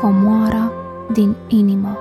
Comoara din inimă.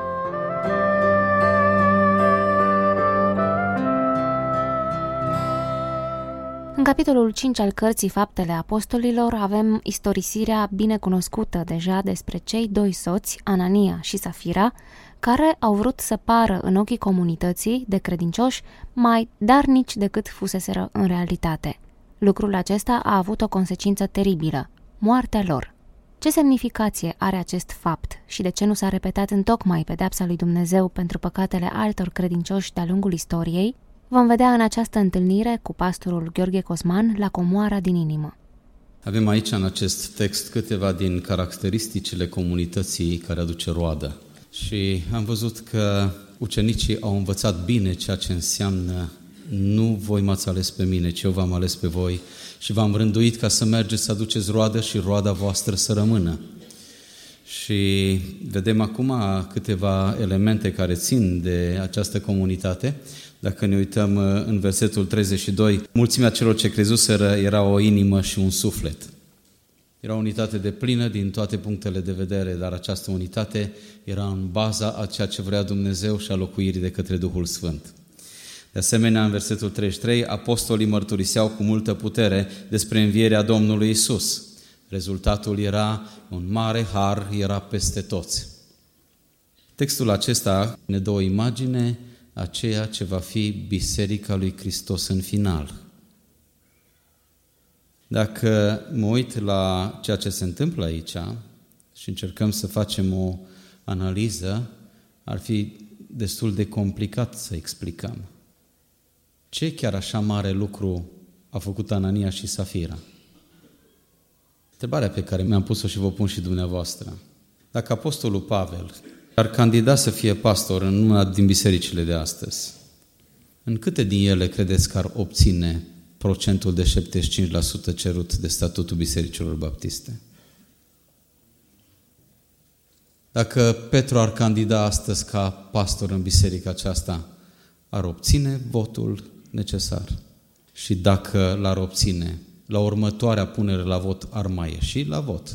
În capitolul 5 al cărții Faptele Apostolilor avem istorisirea binecunoscută deja despre cei doi soți, Anania și Safira, care au vrut să pară în ochii comunității de credincioși mai darnici decât fuseseră în realitate. Lucrul acesta a avut o consecință teribilă, moartea lor. Ce semnificație are acest fapt și de ce nu s-a repetat întocmai pedeapsa lui Dumnezeu pentru păcatele altor credincioși de-a lungul istoriei, vom vedea în această întâlnire cu pastorul Gheorghe Cosman la Comoara din inimă. Avem aici în acest text câteva din caracteristicile comunității care aduce roadă. Și am văzut că ucenicii au învățat bine ceea ce înseamnă nu voi m-ați ales pe mine, ci eu v-am ales pe voi și v-am rânduit ca să mergeți să aduceți roadă și roada voastră să rămână. Și vedem acum câteva elemente care țin de această comunitate. Dacă ne uităm în versetul 32, mulțimea celor ce crezuseră era o inimă și un suflet. Era o unitate deplină din toate punctele de vedere, dar această unitate era în baza a ceea ce vrea Dumnezeu și a locuirii de către Duhul Sfânt. De asemenea, în versetul 33, apostolii mărturiseau cu multă putere despre învierea Domnului Isus. Rezultatul era un mare har, era peste toți. Textul acesta ne dă o imagine a ceea ce va fi Biserica lui Hristos în final. Dacă mă uit la ceea ce se întâmplă aici și încercăm să facem o analiză, ar fi destul de complicat să explicăm. Ce chiar așa mare lucru a făcut Anania și Safira? Întrebarea pe care mi-am pus-o și vă pun și dumneavoastră. Dacă apostolul Pavel ar candida să fie pastor în una din bisericile de astăzi, în câte din ele credeți că ar obține procentul de 75% cerut de statutul bisericilor baptiste? Dacă Petru ar candida astăzi ca pastor în biserica aceasta, ar obține votul necesar. Și dacă l-ar obține, la următoarea punere la vot ar mai ieși la vot.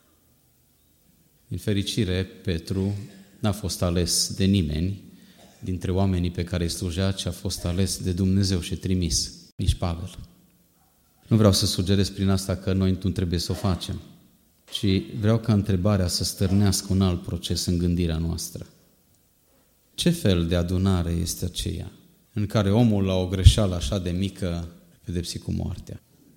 În fericire, Petru n-a fost ales de nimeni dintre oamenii pe care îi slujea, ci a fost ales de Dumnezeu și trimis, nici Pavel. Nu vreau să sugerez prin asta că noi nu trebuie să o facem, ci vreau ca întrebarea să stârnească un alt proces în gândirea noastră. Ce fel de adunare este aceea în care omul la o greșeală așa de mică pedepsi cu moartea?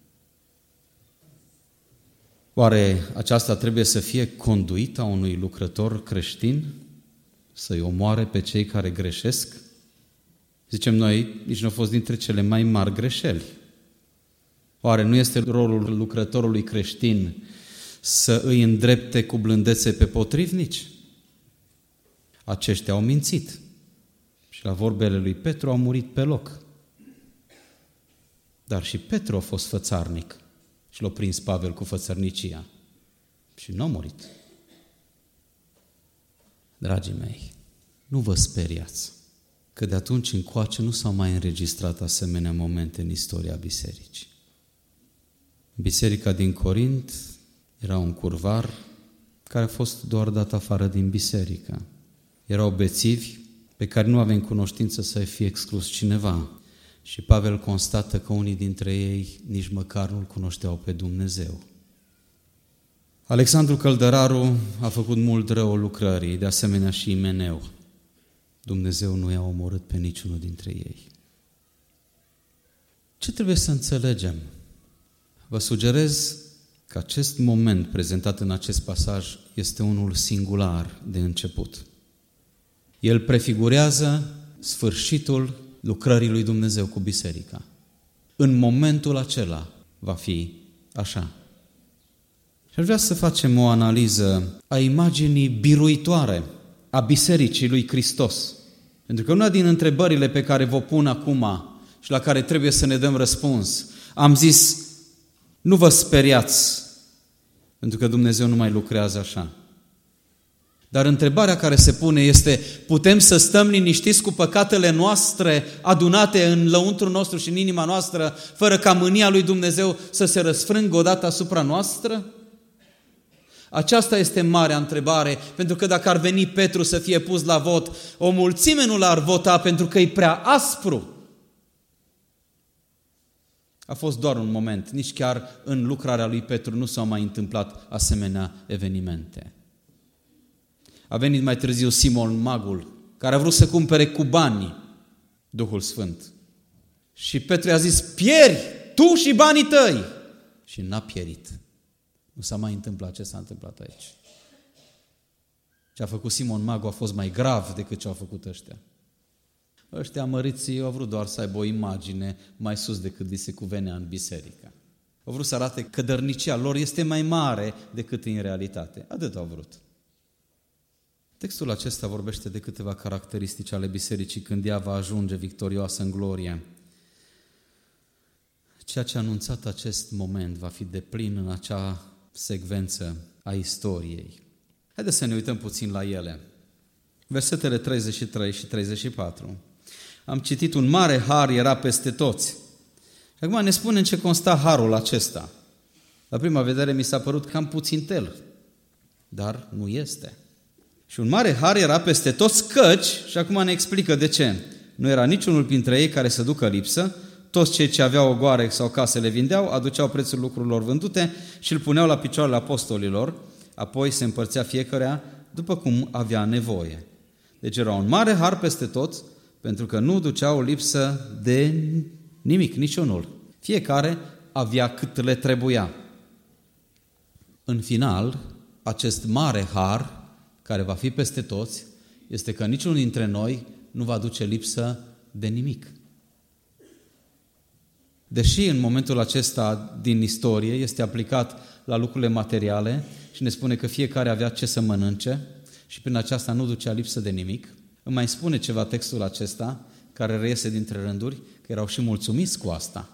Oare aceasta trebuie să fie conduita unui lucrător creștin? Să-i omoare pe cei care greșesc? Zicem noi, nici nu a fost dintre cele mai mari greșeli. Oare nu este rolul lucrătorului creștin să îi îndrepte cu blândețe pe potrivnici? Aceștia au mințit și la vorbele lui Petru au murit pe loc. Dar și Petru a fost fățarnic și l-a prins Pavel cu fățărnicia și nu a murit. Dragii mei, nu vă speriați că de atunci încoace nu s-au mai înregistrat asemenea momente în istoria bisericii. Biserica din Corint era un curvar care a fost doar dat afară din biserică. Erau bețivi pe care nu avem cunoștință să fie exclus cineva. Și Pavel constată că unii dintre ei nici măcar nu-L cunoșteau pe Dumnezeu. Alexandru Căldăraru a făcut mult rău lucrării, de asemenea și Imeneu. Dumnezeu nu i-a omorât pe niciunul dintre ei. Ce trebuie să înțelegem? Vă sugerez că acest moment prezentat în acest pasaj este unul singular de început. El prefigurează sfârșitul lucrării lui Dumnezeu cu biserica. În momentul acela va fi așa. Și aș vrea să facem o analiză a imaginii biruitoare a bisericii lui Hristos. Pentru că una din întrebările pe care vă pun acum și la care trebuie să ne dăm răspuns, am zis, nu vă speriați, pentru că Dumnezeu nu mai lucrează așa. Dar întrebarea care se pune este, putem să stăm liniștiți cu păcatele noastre adunate în lăuntrul nostru și în inima noastră, fără ca mânia lui Dumnezeu să se răsfrângă odată asupra noastră? Aceasta este marea întrebare, pentru că dacă ar veni Petru să fie pus la vot, o mulțime nu l-ar vota pentru că e prea aspru. A fost doar un moment, nici chiar în lucrarea lui Petru nu s-au mai întâmplat asemenea evenimente. A venit mai târziu Simon Magul, care a vrut să cumpere cu bani Duhul Sfânt. Și Petru i-a zis, pieri tu și banii tăi. Și n-a pierit. Nu s-a mai întâmplat ce s-a întâmplat aici. Ce a făcut Simon Magul a fost mai grav decât ce au făcut ăștia. Ăștia măriții au vrut doar să aibă o imagine mai sus decât li se cuvenea în biserică. Au vrut să arate că dărnicia lor este mai mare decât în realitate. Atât au vrut. Textul acesta vorbește de câteva caracteristici ale bisericii când ea va ajunge victorioasă în glorie. Ceea ce a anunțat acest moment va fi deplin în acea secvență a istoriei. Haideți să ne uităm puțin la ele. Versetele 33 și 34. Am citit, un mare har era peste toți. Și acum ne spune în ce consta harul acesta. La prima vedere mi s-a părut cam puțintel, dar nu este. Și un mare har era peste toți căci, și acum ne explică de ce. Nu era niciunul dintre ei care să ducă lipsă, toți cei ce aveau ogoare sau case le vindeau, aduceau prețul lucrurilor vândute și îl puneau la picioarele apostolilor, apoi se împărțea fiecăruia după cum avea nevoie. Deci era un mare har peste toți, pentru că nu duceau lipsă de nimic, niciunul. Fiecare avea cât le trebuia. În final, acest mare har, care va fi peste toți, este că niciunul dintre noi nu va duce lipsă de nimic. Deși în momentul acesta din istorie este aplicat la lucrurile materiale și ne spune că fiecare avea ce să mănânce și prin aceasta nu ducea lipsă de nimic, îmi mai spune ceva textul acesta, care reiese dintre rânduri, că erau și mulțumiți cu asta.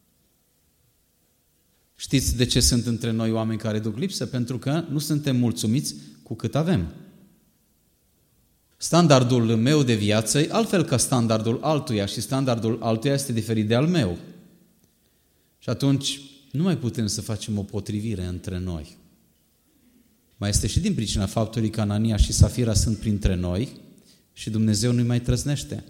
Știți de ce sunt între noi oameni care duc lipsă? Pentru că nu suntem mulțumiți cu cât avem. Standardul meu de viață e altfel ca standardul altuia și standardul altuia este diferit de al meu. Și atunci nu mai putem să facem o potrivire între noi. Mai este și din pricina faptului că Anania și Safira sunt printre noi și Dumnezeu nu-i mai trăznește.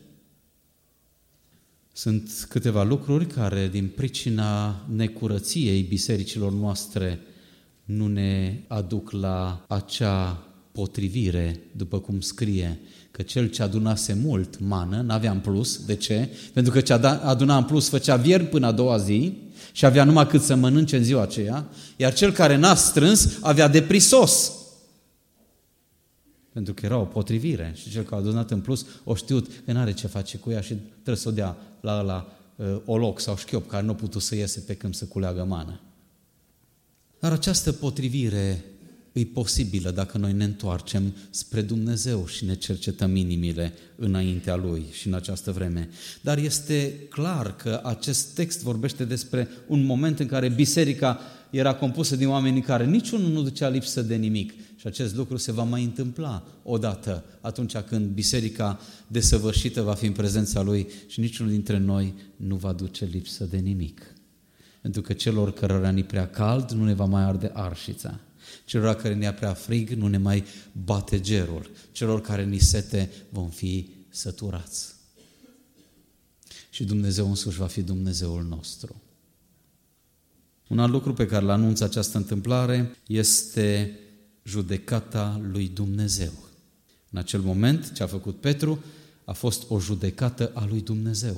Sunt câteva lucruri care din pricina necurăției bisericilor noastre nu ne aduc la acea potrivire, după cum scrie, că cel ce adunase mult mană, n-avea în plus. De ce? Pentru că ce aduna în plus făcea viermi până a doua zi și avea numai cât să mănânce în ziua aceea, iar cel care n-a strâns avea de prisos. Pentru că era o potrivire și cel care a adunat în plus o știut că n-are ce face cu ea și trebuie să o dea la ăla oloc sau șchiop care nu a putut să iese pe când să culeagă mană. Dar această potrivire e posibilă dacă noi ne întoarcem spre Dumnezeu și ne cercetăm inimile înaintea Lui și în această vreme. Dar este clar că acest text vorbește despre un moment în care biserica era compusă din oameni care niciunul nu ducea lipsă de nimic. Și acest lucru se va mai întâmpla odată, atunci când biserica desăvârșită va fi în prezența Lui și niciunul dintre noi nu va duce lipsă de nimic. Pentru că celor cărora ni prea cald nu ne va mai arde arșița. Celor care ne-a prea frig nu ne mai bate gerul. Celor care ni sete vom fi săturați. Și Dumnezeu însuși va fi Dumnezeul nostru. Un alt lucru pe care îl anunță această întâmplare este judecata lui Dumnezeu. În acel moment, ce a făcut Petru a fost o judecată a lui Dumnezeu.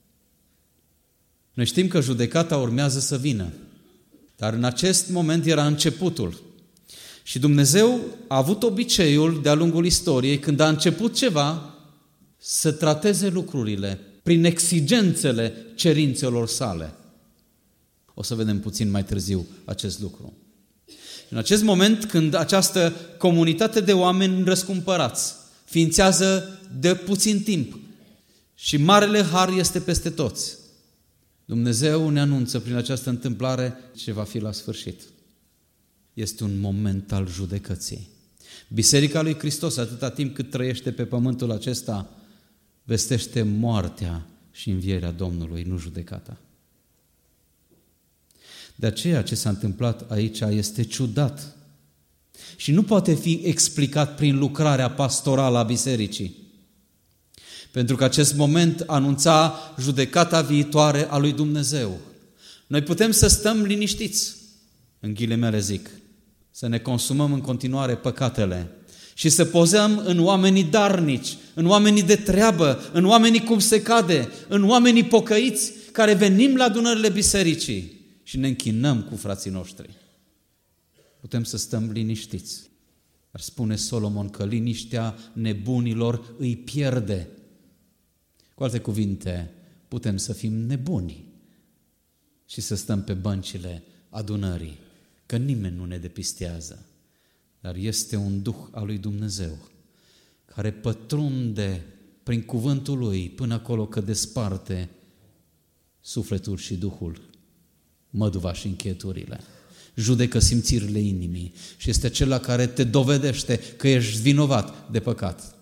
Noi știm că judecata urmează să vină, dar în acest moment era începutul. Și Dumnezeu a avut obiceiul de-a lungul istoriei, când a început ceva, să trateze lucrurile prin exigențele cerințelor sale. O să vedem puțin mai târziu acest lucru. În acest moment, când această comunitate de oameni răscumpărați ființează de puțin timp și marele har este peste toți, Dumnezeu ne anunță prin această întâmplare ce va fi la sfârșit. Este un moment al judecății. Biserica lui Hristos, atâta timp cât trăiește pe pământul acesta, vestește moartea și învierea Domnului, nu judecata. De aceea ce s-a întâmplat aici este ciudat. și nu poate fi explicat prin lucrarea pastorală a bisericii. Pentru că acest moment anunța judecata viitoare a lui Dumnezeu. Noi putem să stăm liniștiți, în ghilimele zic, să ne consumăm în continuare păcatele și să pozăm în oamenii darnici, în oamenii de treabă, în oamenii cum se cade, în oamenii pocăiți care venim la adunările bisericii și ne închinăm cu frații noștri. Putem să stăm liniștiți. Dar spune Solomon că liniștea nebunilor îi pierde. Cu alte cuvinte, putem să fim nebuni și să stăm pe băncile adunării, că nimeni nu ne depistează. Dar este un Duh al lui Dumnezeu care pătrunde prin cuvântul Lui până acolo că desparte sufletul și Duhul, măduva și încheieturile. Judecă simțirile inimii și este acela care te dovedește că ești vinovat de păcat.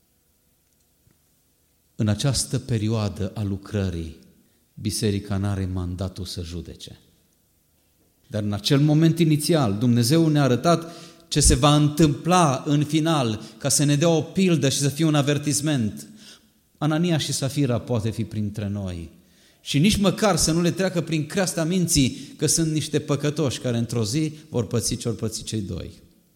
În această perioadă a lucrării, biserica n-are mandatul să judece. Dar în acel moment inițial, Dumnezeu ne-a arătat ce se va întâmpla în final, ca să ne dea o pildă și să fie un avertisment. Anania și Safira poate fi printre noi. Și nici măcar să nu le treacă prin creasta minții că sunt niște păcătoși care într-o zi vor păți ce-or păți cei doi.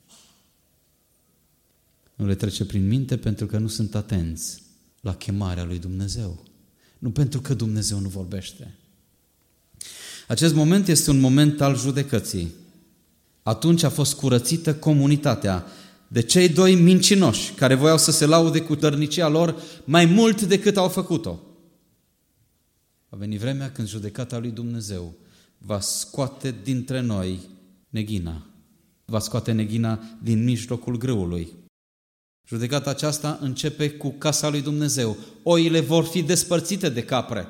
Nu le trece prin minte pentru că nu sunt atenți la chemarea lui Dumnezeu. Nu pentru că Dumnezeu nu vorbește. Acest moment este un moment al judecății. Atunci a fost curățită comunitatea de cei doi mincinoși care voiau să se laude cu dărnicia lor mai mult decât au făcut-o. Va veni vremea când judecata lui Dumnezeu va scoate dintre noi neghina. Va scoate neghina din mijlocul grâului. Judecata aceasta începe cu casa lui Dumnezeu. Oile vor fi despărțite de capre.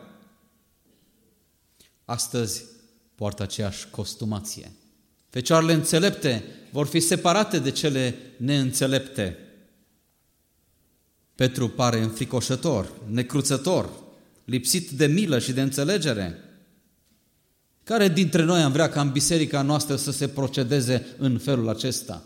Astăzi poartă aceeași costumație. Fecioarele înțelepte vor fi separate de cele neînțelepte. Petru pare înfricoșător, necruțător, lipsit de milă și de înțelegere. Care dintre noi am vrea ca în biserica noastră să se procedeze în felul acesta?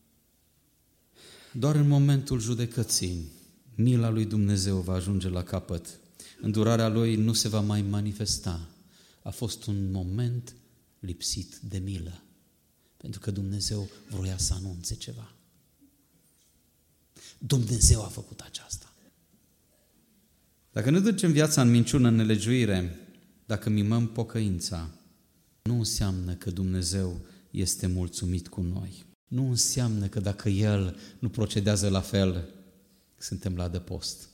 Doar în momentul judecății, mila lui Dumnezeu va ajunge la capăt. Îndurarea Lui nu se va mai manifesta. A fost un moment lipsit de milă, pentru că Dumnezeu vroia să anunțe ceva. Dumnezeu a făcut aceasta. Dacă ne ducem viața în minciună, în nelegiuire, dacă mimăm pocăința, nu înseamnă că Dumnezeu este mulțumit cu noi. Nu înseamnă că dacă El nu procedează la fel, suntem la adăpost.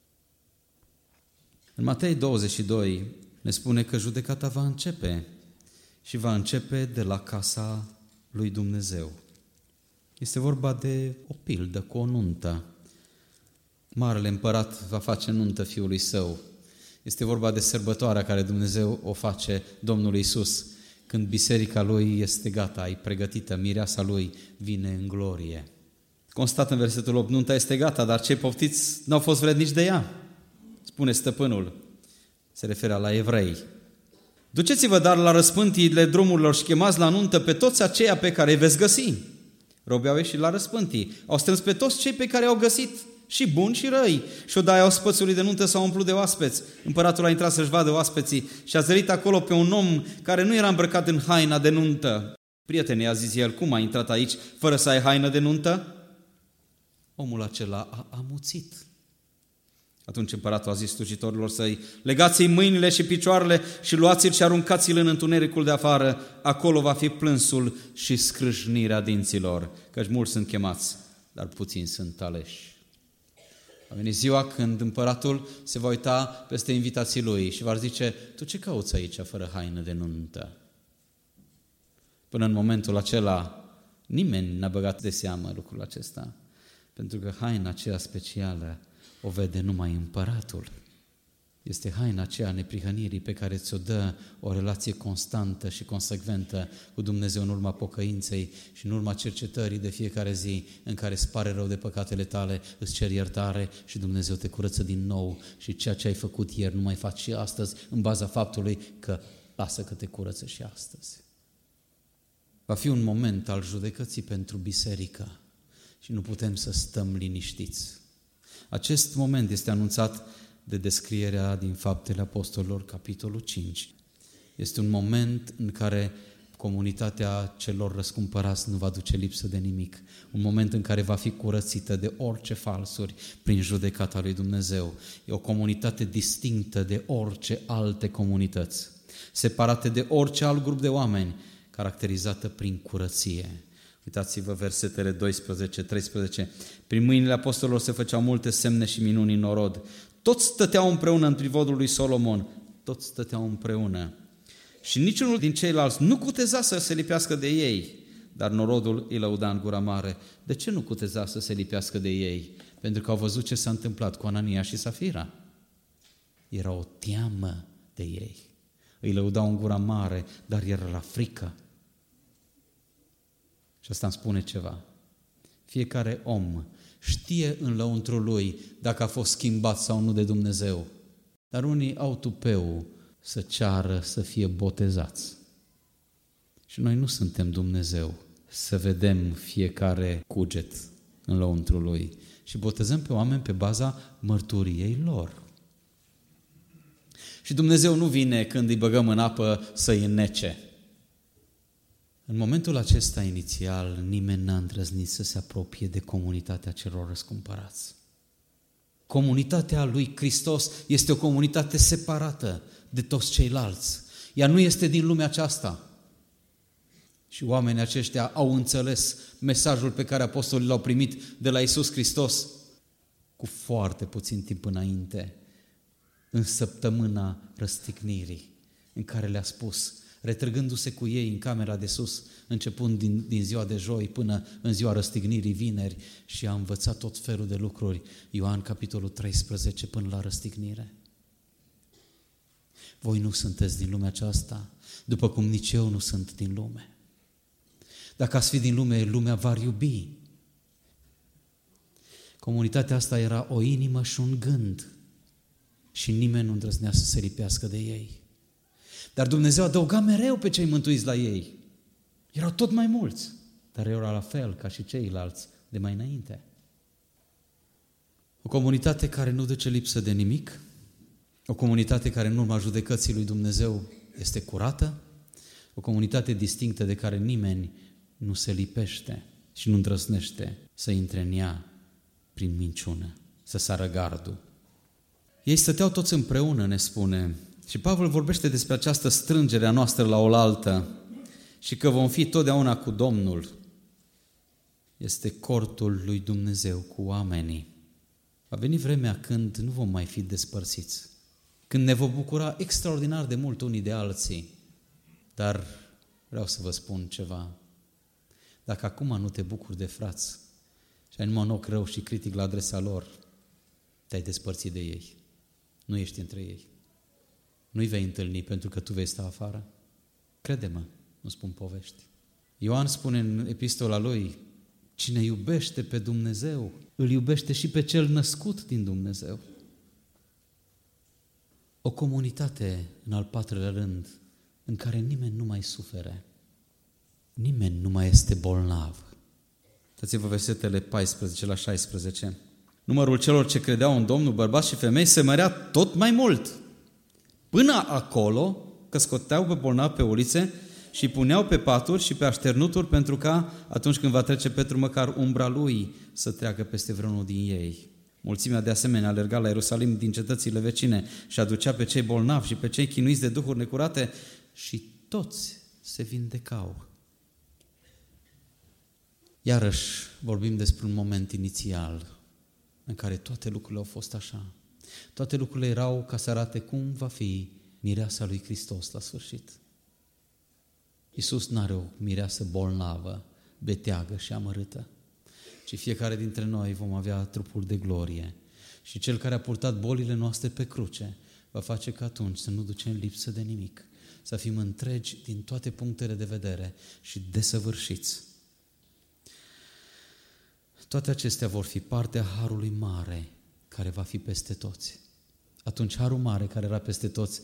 În Matei 22 ne spune că judecata va începe și va începe de la casa lui Dumnezeu. Este vorba de o pildă cu o nuntă. Marele împărat va face nuntă fiului său. Este vorba de sărbătoarea care Dumnezeu o face Domnului Iisus. Când biserica Lui este gata, e pregătită, mireasa Lui vine în glorie. Constat în versetul 8, nunta este gata, dar cei poftiți n-au fost vrednici de ea. Spune stăpânul, se referă la evrei. Duceți-vă dar la răspântiile drumurilor și chemați la nuntă pe toți aceia pe care îi veți găsi. Robii au ieșit la răspântii, au strâns pe toți cei pe care au găsit, și buni și răi. Și odaia ospățului de nuntă s-a umplut de oaspeți. Împăratul a intrat să-și vadă oaspeții și a zărit acolo pe un om care nu era îmbrăcat în haina de nuntă. Prietene, a zis el, cum ai intrat aici fără să ai haină de nuntă? Omul acela a amuțit. Atunci împăratul a zis slujitorilor săi, legați-i mâinile și picioarele și luați-l și aruncați-l în întunericul de afară. Acolo va fi plânsul și scrâșnirea dinților, căci mulți sunt chemați, dar puțini sunt aleși. A venit ziua când împăratul se va uita peste invitații lui și va zice, tu ce cauți aici fără haină de nuntă? Până în momentul acela, nimeni n-a băgat de seamă lucrul acesta, pentru că haina aceea specială o vede numai împăratul. Este haina aceea neprihănirii pe care ți-o dă o relație constantă și consecventă cu Dumnezeu în urma pocăinței și în urma cercetării de fiecare zi în care îți pare rău de păcatele tale, îți ceri iertare și Dumnezeu te curăță din nou și ceea ce ai făcut ieri nu mai faci și astăzi în baza faptului că lasă că te curăță și astăzi. Va fi un moment al judecății pentru biserică și nu putem să stăm liniștiți. Acest moment este anunțat de descrierea din Faptele Apostolilor, capitolul 5. Este un moment în care comunitatea celor răscumpărați nu va duce lipsă de nimic. Un moment în care va fi curățită de orice falsuri prin judecata lui Dumnezeu. E o comunitate distinctă de orice alte comunități, separate de orice alt grup de oameni, caracterizată prin curăție. Uitați-vă versetele 12-13. Prin mâinile apostolilor se făceau multe semne și minuni în norod. Toți stăteau împreună în privodul lui Solomon. Toți stăteau împreună. Și niciunul din ceilalți nu cuteza să se lipească de ei, dar norodul îi lăuda în gura mare. De ce nu cuteza să se lipească de ei? Pentru că au văzut ce s-a întâmplat cu Anania și Safira. Era o teamă de ei. Îi lăudau în gura mare, dar era la frică. Și asta îmi spune ceva. Fiecare om știe în lăuntrul lui dacă a fost schimbat sau nu de Dumnezeu. Dar unii au tupeu să ceară să fie botezați. Și noi nu suntem Dumnezeu să vedem fiecare cuget în lăuntrul lui și botezăm pe oameni pe baza mărturiei lor. Și Dumnezeu nu vine când îi băgăm în apă să-i înnece. În momentul acesta inițial, nimeni n-a îndrăznit să se apropie de comunitatea celor răscumpărați. Comunitatea lui Hristos este o comunitate separată de toți ceilalți. Ea nu este din lumea aceasta. Și oamenii aceștia au înțeles mesajul pe care apostolii l-au primit de la Iisus Hristos cu foarte puțin timp înainte, în săptămâna răstignirii, în care le-a spus, retrăgându-se cu ei în camera de sus, începând din ziua de joi până în ziua răstignirii vineri, și a învățat tot felul de lucruri, Ioan capitolul 13 până la răstignire. Voi nu sunteți din lumea aceasta, după cum nici eu nu sunt din lume. Dacă ați fi din lume, lumea v-ar iubi. Comunitatea asta era o inimă și un gând și nimeni nu îndrăznea să se lipească de ei. Dar Dumnezeu adăuga mereu pe cei mântuiți la ei. Erau tot mai mulți, dar erau la fel ca și ceilalți de mai înainte. O comunitate care nu duce lipsă de nimic, o comunitate care în urma judecății lui Dumnezeu este curată, o comunitate distinctă de care nimeni nu se lipește și nu îndrăznește să intre în ea prin minciună, să sară gardul. Ei stăteau toți împreună, ne spune, și Pavel vorbește despre această strângere a noastră la oaltă și că vom fi totdeauna cu Domnul. Este cortul lui Dumnezeu cu oamenii. Va veni vremea când nu vom mai fi despărțiți, când ne vom bucura extraordinar de mult unii de alții. Dar vreau să vă spun ceva. Dacă acum nu te bucuri de frați și ai numai un ochi rău și critic la adresa lor, te-ai despărțit de ei. Nu ești între ei. Nu-i vei întâlni pentru că tu vei sta afară. Crede-mă, nu spun povești. Ioan spune în epistola lui, cine iubește pe Dumnezeu, îl iubește și pe cel născut din Dumnezeu. O comunitate, în al patrulea rând, în care nimeni nu mai sufere, nimeni nu mai este bolnav. Uitați-vă versetele 14 la 16. Numărul celor ce credeau în Domnul, bărbați și femei, se mărea tot mai mult. Până acolo că scoteau pe bolnavi pe ulițe și puneau pe paturi și pe așternuturi pentru ca, atunci când va trece Petru, măcar umbra lui să treacă peste vreunul din ei. Mulțimea de asemenea alerga la Ierusalim din cetățile vecine și aducea pe cei bolnavi și pe cei chinuiți de duhuri necurate și toți se vindecau. Iarăși vorbim despre un moment inițial în care toate lucrurile au fost așa. Toate lucrurile erau ca să arate cum va fi mireasa lui Hristos la sfârșit. Iisus n-are o mireasă bolnavă, beteagă și amărâtă, ci fiecare dintre noi vom avea trupul de glorie. Și Cel care a purtat bolile noastre pe cruce va face ca atunci să nu ducem lipsă de nimic, să fim întregi din toate punctele de vedere și desăvârșiți. Toate acestea vor fi partea harului mare care va fi peste toți. Atunci harul mare care era peste toți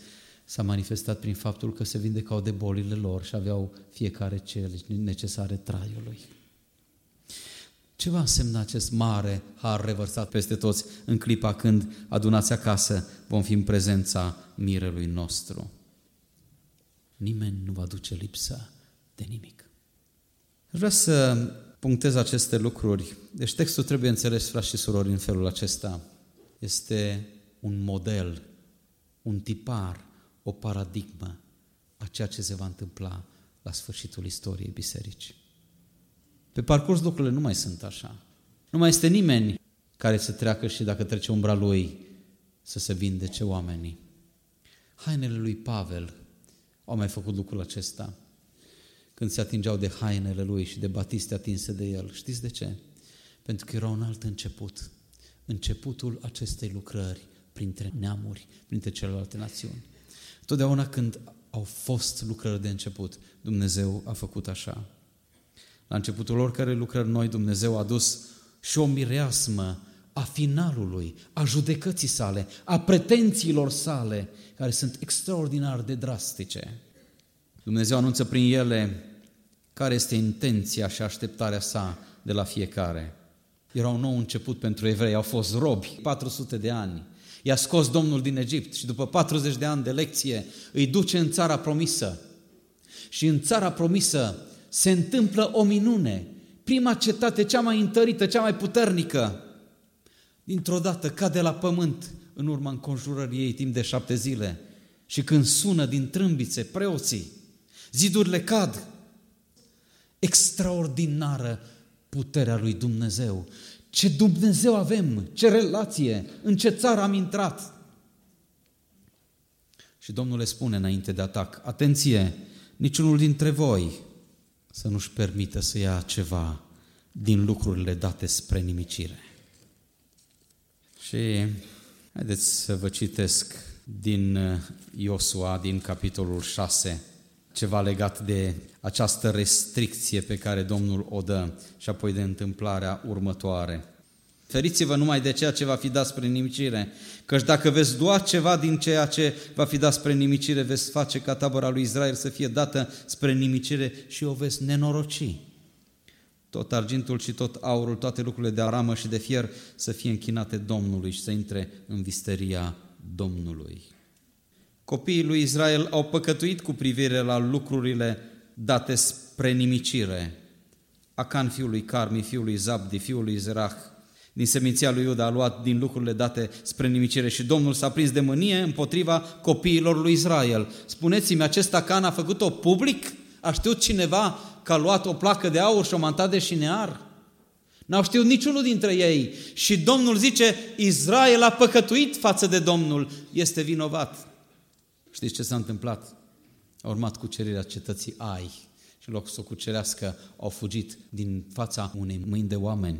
s-a manifestat prin faptul că se vindecau de bolile lor și aveau fiecare cele necesare traiului. Ce va însemna acest mare har revărsat peste toți în clipa când, adunați acasă, vom fi în prezența mirelui nostru? Nimeni nu va duce lipsă de nimic. Vreau să punctez aceste lucruri. Deci textul trebuie înțeles, frați și surori, în felul acesta. Este un model, un tipar, o paradigmă a ceea ce se va întâmpla la sfârșitul istoriei bisericii. Pe parcurs lucrurile nu mai sunt așa. Nu mai este nimeni care să treacă și dacă trece umbra lui să se vindece oamenii. Hainele lui Pavel au mai făcut lucrul acesta. Când se atingeau de hainele lui și de batiste atinse de el. Știți de ce? Pentru că era un alt început. Începutul acestei lucrări printre neamuri, printre celelalte națiuni. Totdeauna când au fost lucrări de început, Dumnezeu a făcut așa. La începutul oricărei lucrări noi, Dumnezeu a dus și o mireasmă a finalului, a judecății sale, a pretențiilor sale, care sunt extraordinar de drastice. Dumnezeu anunță prin ele care este intenția și așteptarea sa de la fiecare. Era un nou început pentru evrei, au fost robi 400 de ani. I-a scos Domnul din Egipt și după 40 de ani de lecție îi duce în țara promisă. Și în țara promisă se întâmplă o minune. Prima cetate, cea mai întărită, cea mai puternică, dintr-o dată cade la pământ în urma înconjurării ei timp de 7 zile. Și când sună din trâmbițe preoții, zidurile cad. Extraordinară puterea lui Dumnezeu. Ce Dumnezeu avem, ce relație, în ce țară am intrat. Și Domnul le spune înainte de atac, atenție, niciunul dintre voi să nu-și permită să ia ceva din lucrurile date spre nimicire. Și haideți să vă citesc din Iosua, din capitolul 6, ceva legat de această restricție pe care Domnul o dă și apoi de întâmplarea următoare. Feriți-vă numai de ceea ce va fi dat spre nimicire, căci dacă veți lua ceva din ceea ce va fi dat spre nimicire, veți face ca tabăra lui Israel să fie dată spre nimicire și o veți nenoroci. Tot argintul și tot aurul, toate lucrurile de aramă și de fier să fie închinate Domnului și să intre în visteria Domnului. Copiii lui Israel au păcătuit cu privire la lucrurile date spre nimicire. Acan, fiul lui Carmi, fiul lui Zabdi, fiul lui Zerah, din seminția lui Iuda a luat din lucrurile date spre nimicire și Domnul s-a prins de mânie împotriva copiilor lui Israel. Spuneți-mi, acest Acan a făcut-o public? A știut cineva că a luat o placă de aur și o mantat de șinear? N-au știut niciunul dintre ei. Și Domnul zice, Israel a păcătuit față de Domnul, este vinovat. Știți ce s-a întâmplat? A urmat cucerirea cetății Ai și în loc să o cucerească, au fugit din fața unei mâini de oameni.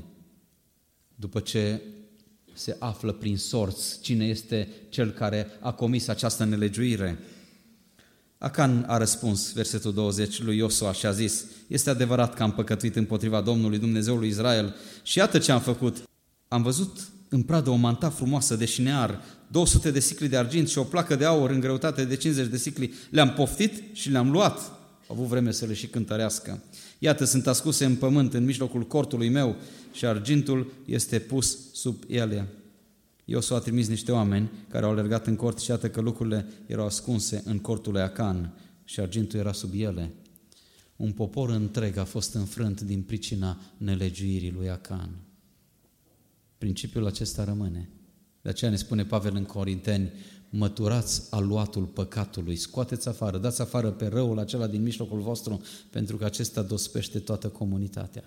După ce se află prin sorți cine este cel care a comis această nelegiuire. Acan a răspuns, versetul 20, lui Iosua și a zis, este adevărat că am păcătuit împotriva Domnului Dumnezeului Israel și iată ce am făcut. Am văzut în pradă o manta frumoasă de șinear, 200 de sicli de argint și o placă de aur în greutate de 50 de sicli. Le-am poftit și le-am luat. Au avut vreme să le și cântărească. Iată, sunt ascunse în pământ, în mijlocul cortului meu și argintul este pus sub ele. Iosua a trimis niște oameni care au alergat în cort și iată că lucrurile erau ascunse în cortul lui Acan și argintul era sub ele. Un popor întreg a fost înfrânt din pricina nelegiuirii lui Acan. Principiul acesta rămâne. De aceea ne spune Pavel în Corinteni, măturați aluatul păcatului, scoateți afară, dați afară pe răul acela din mijlocul vostru, pentru că acesta dospește toată comunitatea.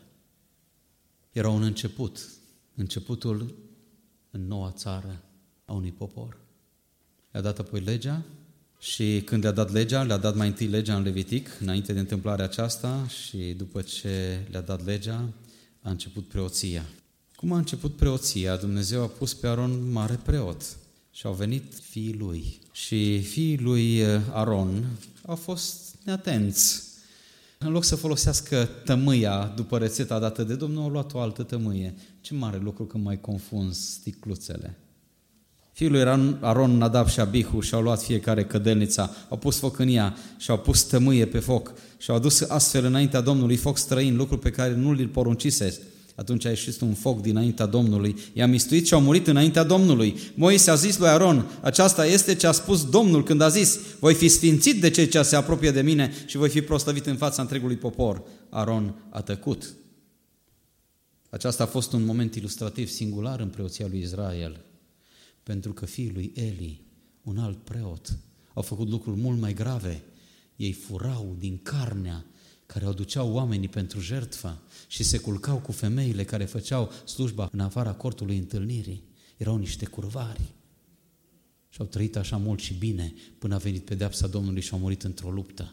Era un începutul în noua țară a unui popor. Le-a dat apoi legea și când le-a dat legea, le-a dat mai întâi legea în Levitic, înainte de întâmplarea aceasta și după ce le-a dat legea, a început preoția. Cum a început preoția? Dumnezeu a pus pe Aron mare preot și au venit fiii lui. Și fiii lui Aron au fost neatenți. În loc să folosească tămâia după rețeta dată de Domnul, au luat o altă tămâie. Ce mare lucru când mai confunzi sticluțele. Fiul lui Aron, Nadab și Abihu și-au luat fiecare cădelnița, au pus foc în ea și au pus tămâie pe foc și au adus astfel înaintea Domnului foc străin, lucru pe care nu l poruncise. Atunci a ieșit un foc dinaintea Domnului, i-a mistuit și au murit înaintea Domnului. Moise a zis lui Aron, aceasta este ce a spus Domnul când a zis, voi fi sfințit de cei ce se apropie de mine și voi fi proslăvit în fața întregului popor. Aron a tăcut. Aceasta a fost un moment ilustrativ singular în preoția lui Israel, pentru că fiii lui Eli, un alt preot, au făcut lucruri mult mai grave. Ei furau din carnea care o duceau oamenii pentru jertfă și se culcau cu femeile care făceau slujba în afara cortului întâlnirii. Erau niște curvari. Și au trăit așa mult și bine până a venit pedeapsa Domnului și au murit într-o luptă.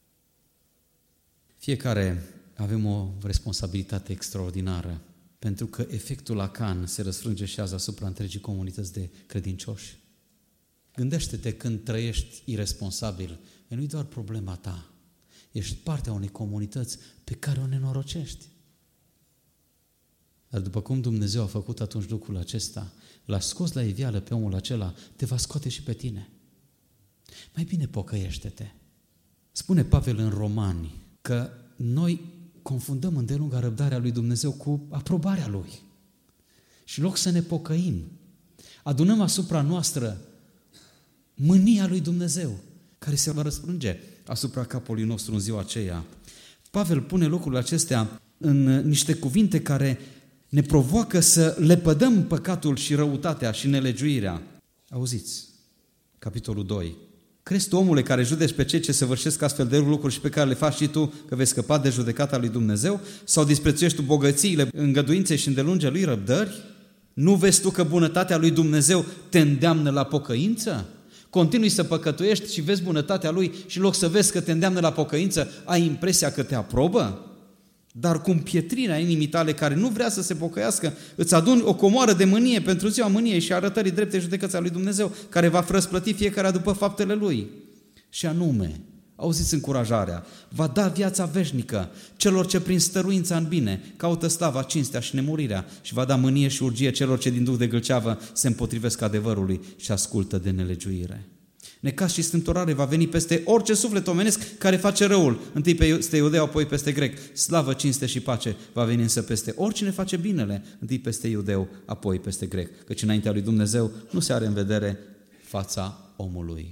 Fiecare avem o responsabilitate extraordinară, pentru că efectul Acan se răsfrânge și azi asupra întregii comunități de credincioși. Gândește-te când trăiești iresponsabil, nu-i doar problema ta, ești partea unei comunități pe care o nenorocești. Dar după cum Dumnezeu a făcut atunci lucrul acesta, l-a scos la iveală pe omul acela, te va scoate și pe tine. Mai bine pocăiește-te. Spune Pavel în Romani că noi confundăm îndelunga răbdarea lui Dumnezeu cu aprobarea Lui. Și în loc să ne pocăim, adunăm asupra noastră mânia lui Dumnezeu, care se va răsfrânge asupra capului nostru în ziua aceea. Pavel pune lucrurile acestea în niște cuvinte care ne provoacă să lepădăm păcatul și răutatea și nelegiuirea. Auziți, capitolul 2. Crezi tu, omule, care judeci pe cei ce săvârșesc astfel de lucruri și pe care le faci și tu, că vei scăpa de judecata lui Dumnezeu? Sau disprețuiești tu bogățiile, îngăduinței și îndelungea lui răbdări? Nu vezi tu că bunătatea lui Dumnezeu te îndeamnă la pocăință? Continui să păcătuiești și vezi bunătatea Lui și în loc să vezi că te îndeamnă la pocăință, ai impresia că te aprobă? Dar cu împietrirea inimii tale care nu vrea să se pocăiască, îți aduni o comoară de mânie pentru ziua mâniei și arătării drepte judecății a lui Dumnezeu, care va răsplăti fiecare după faptele Lui. Și anume, auziți încurajarea, va da viața veșnică celor ce prin stăruința în bine caută slava, cinstea și nemurirea și va da mânie și urgie celor ce din duh de gâlceavă se împotrivesc adevărului și ascultă de nelegiuire. Necaz și strâmtorare va veni peste orice suflet omenesc care face răul, întâi peste iudeu, apoi peste grec. Slavă, cinste și pace va veni însă peste oricine face binele, întâi peste iudeu, apoi peste grec, căci înaintea lui Dumnezeu nu se are în vedere fața omului.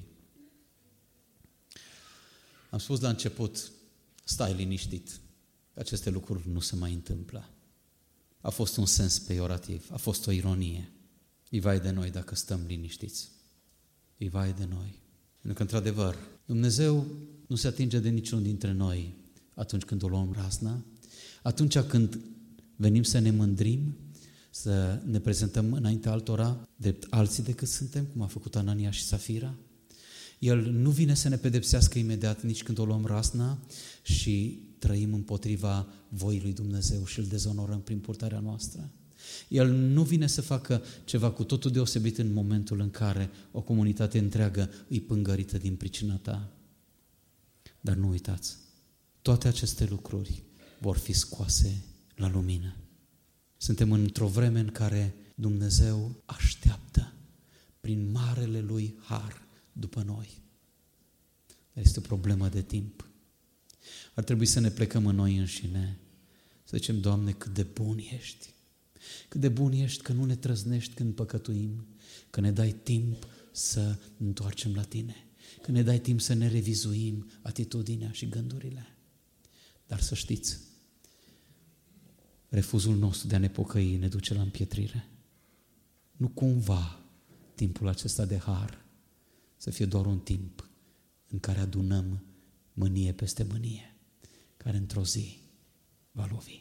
Am spus la început, stai liniștit, aceste lucruri nu se mai întâmplă. A fost un sens peiorativ, a fost o ironie. Îi vai de noi dacă stăm liniștiți. Îi vai de noi. Pentru că, într-adevăr, Dumnezeu nu se atinge de niciunul dintre noi atunci când o luăm razna, atunci când venim să ne mândrim, să ne prezentăm înaintea altora drept alții decât suntem, cum a făcut Anania și Safira. El nu vine să ne pedepsească imediat nici când o luăm razna și trăim împotriva voii lui Dumnezeu și îl dezonorăm prin purtarea noastră. El nu vine să facă ceva cu totul deosebit în momentul în care o comunitate întreagă îi pângărită din pricina ta. Dar nu uitați, toate aceste lucruri vor fi scoase la lumină. Suntem într-o vreme în care Dumnezeu așteaptă prin marele Lui har după noi. Este o problemă de timp. Ar trebui să ne plecăm în noi înșine, să zicem, Doamne, cât de bun ești. Cât de bun ești că nu ne trăznești când păcătuim, că ne dai timp să întoarcem la Tine, că ne dai timp să ne revizuim atitudinea și gândurile. Dar să știți, refuzul nostru de a ne pocăi ne duce la împietrire. Nu cumva timpul acesta de har să fie doar un timp în care adunăm mânie peste mânie, care într-o zi va lovi.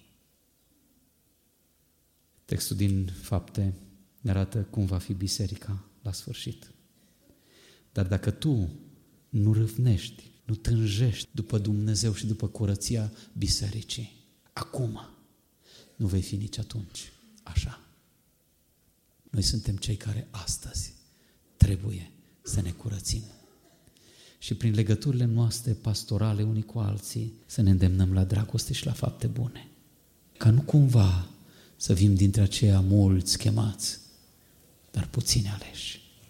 Textul din Fapte ne arată cum va fi biserica la sfârșit. Dar dacă tu nu râvnești, nu tânjești după Dumnezeu și după curăția bisericii, acum nu vei fi nici atunci așa. Noi suntem cei care astăzi trebuie să ne curățim. Și prin legăturile noastre pastorale unii cu alții să ne îndemnăm la dragoste și la fapte bune. Ca nu cumva să fim dintre aceia mulți chemați, dar puțini aleși.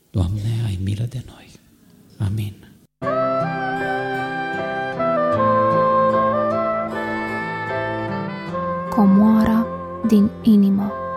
Doamne, ai milă de noi. Amin. Comoara din inimă.